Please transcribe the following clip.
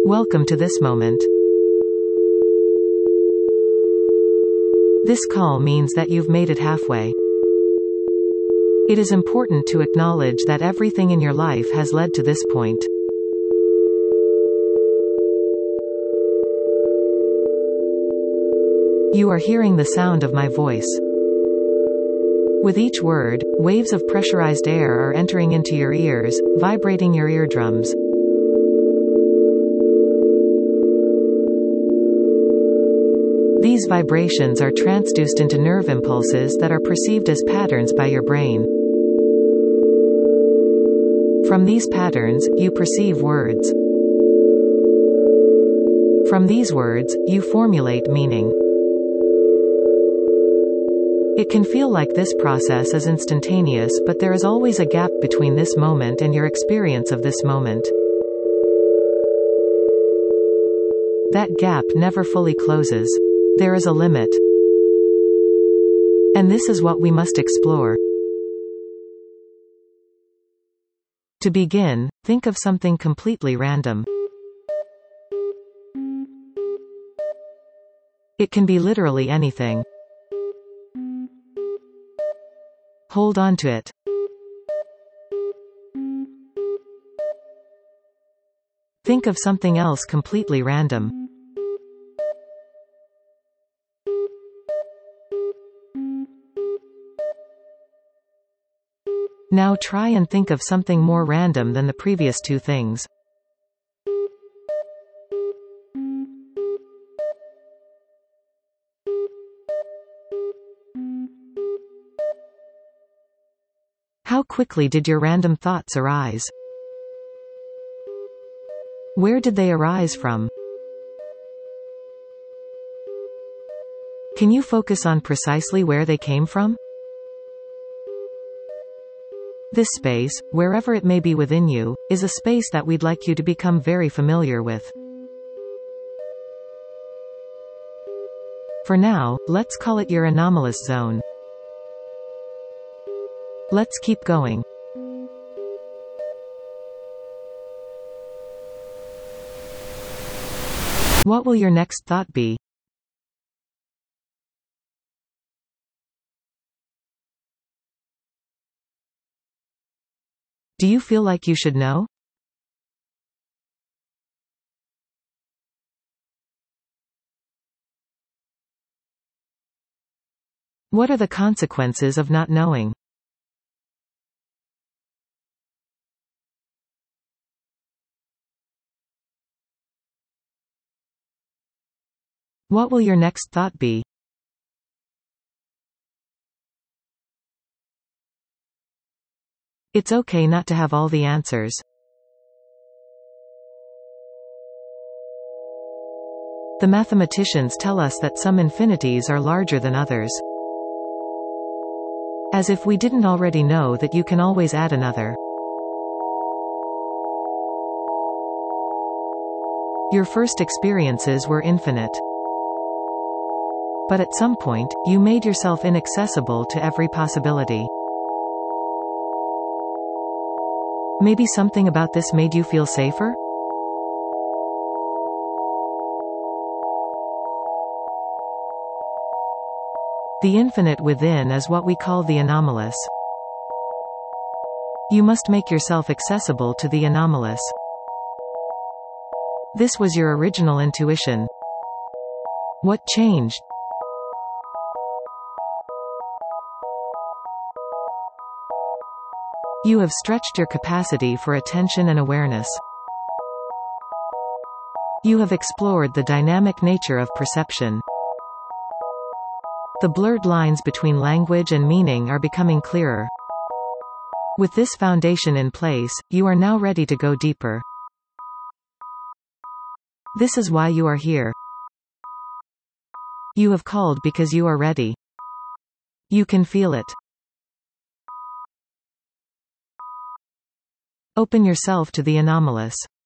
Welcome to this moment. This call means that you've made it halfway. It is important to acknowledge that everything in your life has led to this point. You are hearing the sound of my voice. With each word, waves of pressurized air are entering into your ears, vibrating your eardrums. These vibrations are transduced into nerve impulses that are perceived as patterns by your brain. From these patterns, you perceive words. From these words, you formulate meaning. It can feel like this process is instantaneous, but there is always a gap between this moment and your experience of this moment. That gap never fully closes. There is a limit. And this is what we must explore. To begin, think of something completely random. It can be literally anything. Hold on to it. Think of something else completely random. Now try and think of something more random than the previous two things. How quickly did your random thoughts arise? Where did they arise from? Can you focus on precisely where they came from? This space, wherever it may be within you, is a space that we'd like you to become very familiar with. For now, let's call it your anomalous zone. Let's keep going. What will your next thought be? Do you feel like you should know? What are the consequences of not knowing? What will your next thought be? It's okay not to have all the answers. The mathematicians tell us that some infinities are larger than others. As if we didn't already know that you can always add another. Your first experiences were infinite. But at some point, you made yourself inaccessible to every possibility. Maybe something about this made you feel safer? The infinite within is what we call the anomalous. You must make yourself accessible to the anomalous. This was your original intuition. What changed? You have stretched your capacity for attention and awareness. You have explored the dynamic nature of perception. The blurred lines between language and meaning are becoming clearer. With this foundation in place, you are now ready to go deeper. This is why you are here. You have called because you are ready. You can feel it. Open yourself to the anomalous.